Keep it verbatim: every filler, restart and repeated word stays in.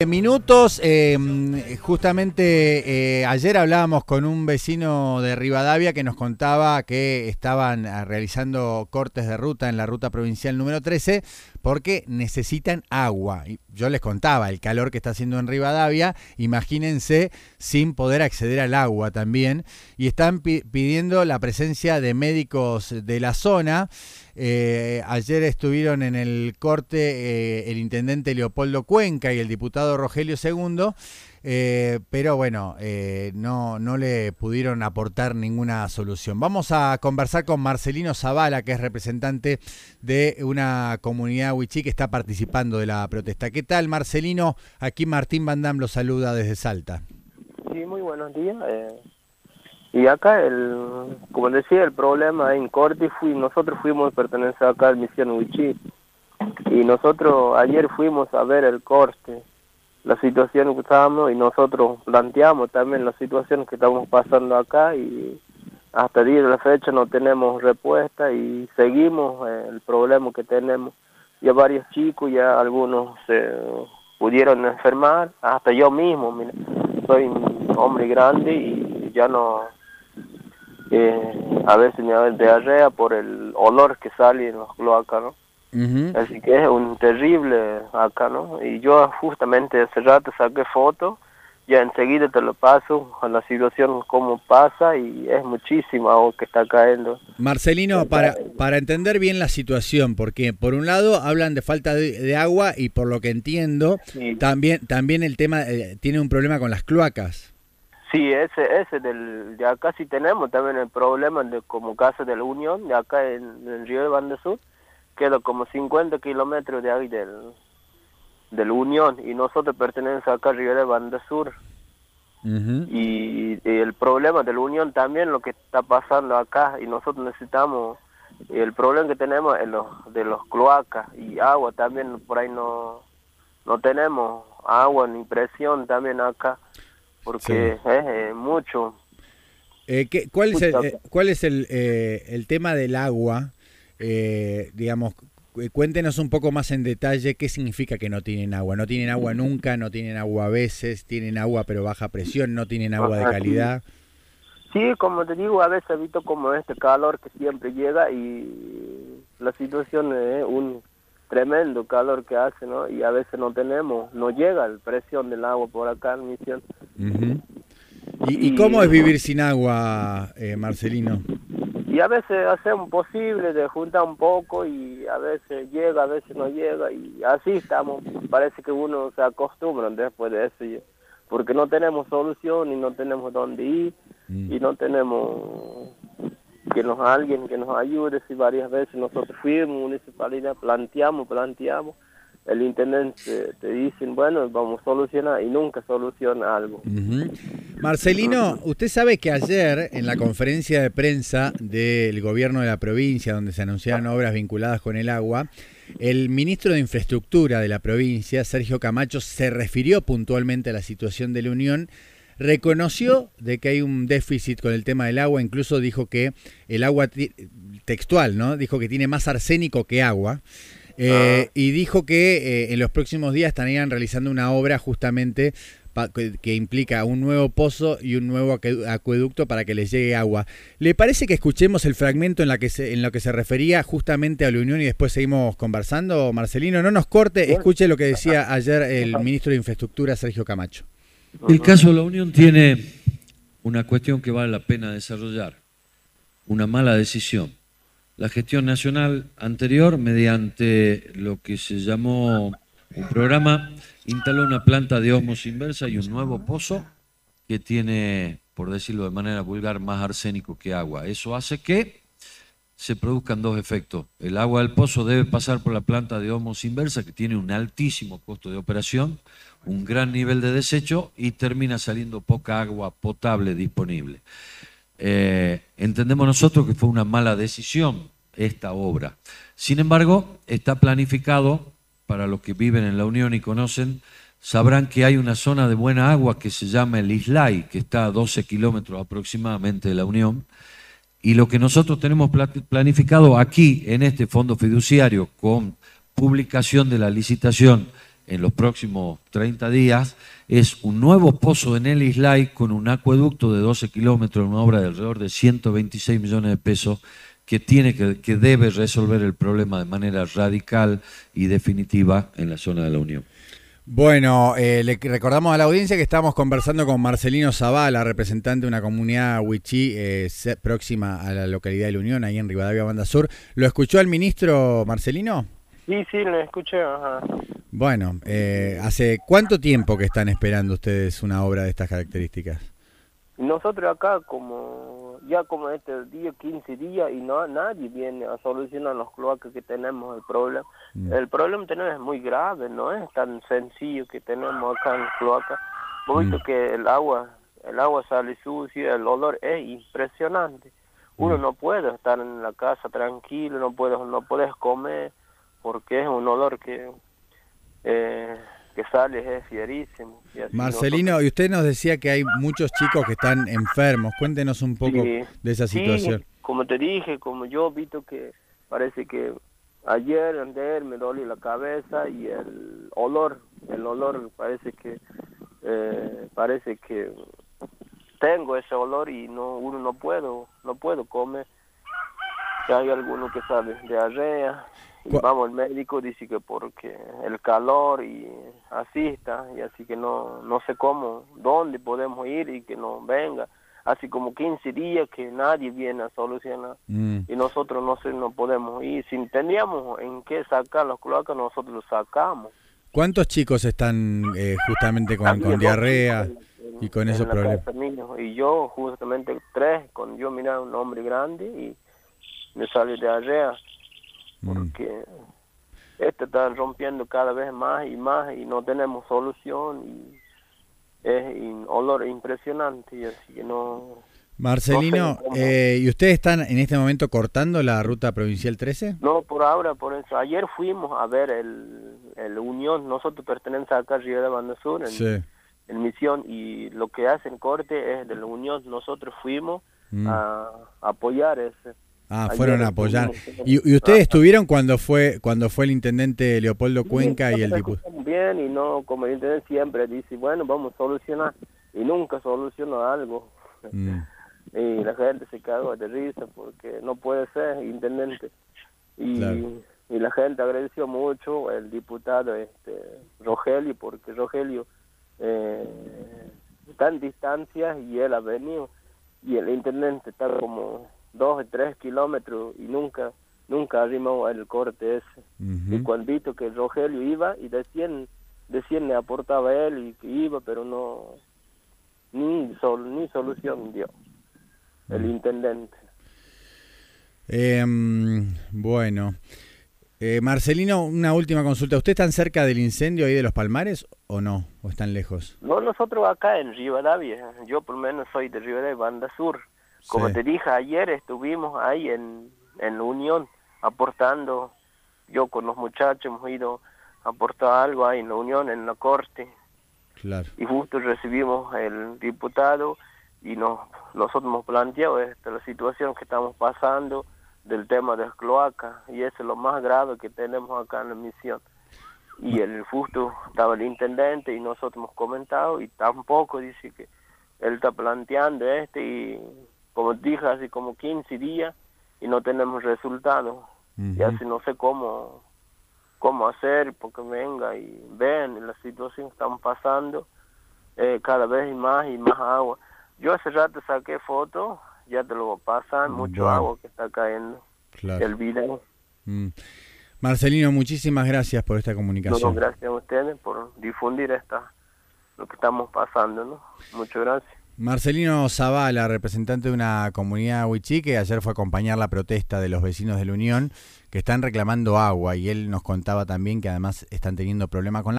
minutos. Eh, justamente eh, ayer hablábamos con un vecino de Rivadavia que nos contaba que estaban realizando cortes de ruta en la ruta provincial número trece porque necesitan agua. Yo les contaba el calor que está haciendo en Rivadavia, imagínense sin poder acceder al agua también, y están pi- pidiendo la presencia de médicos de la zona. Eh, ayer estuvieron en el corte eh, el intendente Leopoldo Cuenca y el diputado Rogelio Segundo, eh, pero bueno, eh, no, no le pudieron aportar ninguna solución. Vamos a conversar con Marcelino Zavala, que es representante de una comunidad wichí que está participando de la protesta. ¿Qué tal, Marcelino? Aquí Martín Van Dam lo saluda desde Salta. Sí, muy buenos días. Eh, y acá, el, como decía, el problema en corte, fui, nosotros fuimos pertenecer acá al Misión Wichí, y nosotros ayer fuimos a ver el corte, la situación que estábamos, y nosotros planteamos también la situación que estamos pasando acá, y hasta el día de la fecha no tenemos respuesta, y seguimos eh, el problema que tenemos. Ya varios chicos, ya algunos se pudieron enfermar, hasta yo mismo, mira, soy un hombre grande y ya no, eh, a veces me da diarrea por el olor que sale en los cloacas, ¿no? Uh-huh. Así que es un terrible acá, ¿no? Y yo justamente hace rato saqué fotos, ya enseguida te lo paso, a la situación cómo pasa, y es muchísima agua que está cayendo. Marcelino, para, para entender bien la situación, porque por un lado hablan de falta de, de agua y por lo que entiendo, sí. también también el tema, eh, tiene un problema con las cloacas. Sí, ese ese del de acá sí tenemos también el problema de como Casa de la Unión, de acá en, en el Río de Banda Sur, queda como cincuenta kilómetros de ahí del, del Unión, y nosotros pertenecemos acá al Río de Banda Sur. Uh-huh. y, y el problema de la Unión también, lo que está pasando acá, y nosotros necesitamos, el problema que tenemos es los, de los cloacas y agua también, por ahí no, no tenemos agua ni presión también acá, porque sí. es eh, mucho. Eh, ¿qué, cuál, es el, eh, ¿Cuál es el, eh, el tema del agua? Eh, digamos, cuéntenos un poco más en detalle qué significa que no tienen agua. No tienen agua nunca, no tienen agua a veces, tienen agua pero baja presión, no tienen agua de calidad. Sí, como te digo, a veces he visto como este calor que siempre llega, y la situación es un tremendo calor que hace, ¿no? Y a veces no tenemos, no llega la presión del agua por acá en Misión. Uh-huh. ¿Y, ¿Y cómo es vivir sin agua, eh, Marcelino? Y a veces hacemos posible de juntar un poco, y a veces llega, a veces no llega, y así estamos. Parece que uno se acostumbra después de eso, porque no tenemos solución y no tenemos dónde ir, mm. y no tenemos que nos alguien que nos ayude. Si varias veces nosotros fuimos municipalidad, planteamos, planteamos, el intendente te dicen, bueno, vamos a solucionar, y nunca soluciona algo. Uh-huh. Marcelino, usted sabe que ayer en la conferencia de prensa del gobierno de la provincia, donde se anunciaron obras vinculadas con el agua, el ministro de Infraestructura de la provincia, Sergio Camacho, se refirió puntualmente a la situación de la Unión, reconoció de que hay un déficit con el tema del agua, incluso dijo que el agua t- textual, ¿no? Dijo que tiene más arsénico que agua. Eh, ah. Y dijo que eh, en los próximos días estarían realizando una obra justamente pa, que, que implica un nuevo pozo y un nuevo acueducto para que les llegue agua. ¿Le parece que escuchemos el fragmento en, la que se, en lo que se refería justamente a la Unión y después seguimos conversando, Marcelino? No nos corte, escuche lo que decía ayer el ministro de Infraestructura, Sergio Camacho. El caso de la Unión tiene una cuestión que vale la pena desarrollar, una mala decisión. La gestión nacional anterior, mediante lo que se llamó un programa, instaló una planta de ósmosis inversa y un nuevo pozo que tiene, por decirlo de manera vulgar, más arsénico que agua. Eso hace que se produzcan dos efectos. El agua del pozo debe pasar por la planta de ósmosis inversa, que tiene un altísimo costo de operación, un gran nivel de desecho, y termina saliendo poca agua potable disponible. Eh, entendemos nosotros que fue una mala decisión esta obra. Sin embargo, está planificado, para los que viven en la Unión y conocen, sabrán que hay una zona de buena agua que se llama el Islay, que está a doce kilómetros aproximadamente de la Unión, y lo que nosotros tenemos planificado aquí, en este fondo fiduciario, con publicación de la licitación en los próximos treinta días es un nuevo pozo en el Islay con un acueducto de doce kilómetros, una obra de alrededor de ciento veintiséis millones de pesos que, tiene que, que debe resolver el problema de manera radical y definitiva en la zona de la Unión. Bueno, eh, le recordamos a la audiencia que estamos conversando con Marcelino Zavala, representante de una comunidad wichí eh, próxima a la localidad de la Unión, ahí en Rivadavia, Banda Sur. ¿Lo escuchó el ministro, Marcelino? Sí, sí, lo escuché. Ajá. Bueno, eh, ¿hace cuánto tiempo que están esperando ustedes una obra de estas características? Nosotros acá como ya como este día, quince días, y no nadie viene a solucionar los cloacas que tenemos el problema. Mm. El problema que tenemos es muy grave, no es tan sencillo que tenemos acá en cloaca. Hemos visto mm. que el agua, el agua sale sucia, el olor es impresionante. Uno mm. no puede estar en la casa tranquilo, no puede, no puedes comer, porque es un olor que... Eh, que sale es fierísimo. Y así Marcelino, nosotros... y usted nos decía que hay muchos chicos que están enfermos. Cuéntenos un poco sí, de esa situación. Sí, como te dije, como yo he visto que parece que ayer, ayer me dolió la cabeza y el olor, el olor parece que eh, parece que tengo ese olor y no uno no puedo, no puedo comer. Que hay alguno que sale de diarrea. Y vamos al médico, dice que porque el calor y así está, y así que no no sé cómo, dónde podemos ir y que no venga. Así como quince días que nadie viene a solucionar mm. y nosotros no sé, no podemos ir. Si tendríamos en qué sacar los cloacas, nosotros los sacamos. ¿Cuántos chicos están eh, justamente con, con diarrea en, y con esos problemas? Y yo justamente tres, con yo mira un hombre grande y me sale diarrea. Porque mm. esto está rompiendo cada vez más y más y no tenemos solución y es un olor impresionante y así que no... Marcelino, no sé eh, ¿y ustedes están en este momento cortando la ruta provincial trece? No, por ahora, por eso. Ayer fuimos a ver el, el Unión, nosotros pertenecemos acá a Río de Banda Sur, en, sí. en Misión, y lo que hacen corte es de la Unión, nosotros fuimos mm. a, a apoyar ese. Ah, fueron a apoyar. ¿Y, y ustedes estuvieron cuando fue cuando fue el intendente Leopoldo Cuenca y el diputado? Bien, y no, como el intendente siempre dice, bueno, vamos a solucionar, y nunca solucionó algo. Mm. Y la gente se cagó de risa porque no puede ser intendente. Y, claro. y la gente agradeció mucho el diputado este Rogelio, porque Rogelio eh, está en distancia y él ha venido, y el intendente está como... dos o tres kilómetros y nunca nunca arrimó el corte ese. Uh-huh. Y cuando visto que Rogelio iba y decían, decían le aportaba él y que iba, pero no ni sol, ni solución dio uh-huh. el intendente. Eh, bueno, eh, Marcelino, una última consulta. ¿Ustedes están cerca del incendio ahí de los Palmares o no? ¿O están lejos? No, nosotros acá en Rivadavia. Yo por lo menos soy de Rivadavia, Banda Sur. Como sí. te dije ayer, estuvimos ahí en, en la Unión aportando, yo con los muchachos hemos ido a aportar algo ahí en la Unión, en la Corte. Claro. Y justo recibimos el diputado y nos nosotros hemos planteado esta, la situación que estamos pasando del tema de las cloacas, y eso es lo más grave que tenemos acá en la misión. Y el justo estaba el intendente y nosotros hemos comentado y tampoco dice que él está planteando este y... como dije, hace como quince días y no tenemos resultados. Uh-huh. Y así no sé cómo cómo hacer porque venga y ven la situación que estamos pasando, eh, cada vez más y más agua. Yo hace rato saqué fotos, ya te lo voy a pasar, mucho wow. agua que está cayendo. Claro. El video. Mm. Marcelino, muchísimas gracias por esta comunicación. No, no, gracias a ustedes por difundir esta lo que estamos pasando, ¿no? Muchas gracias. Marcelino Zavala, representante de una comunidad wichí que ayer fue a acompañar la protesta de los vecinos de la Unión que están reclamando agua, y él nos contaba también que además están teniendo problemas con la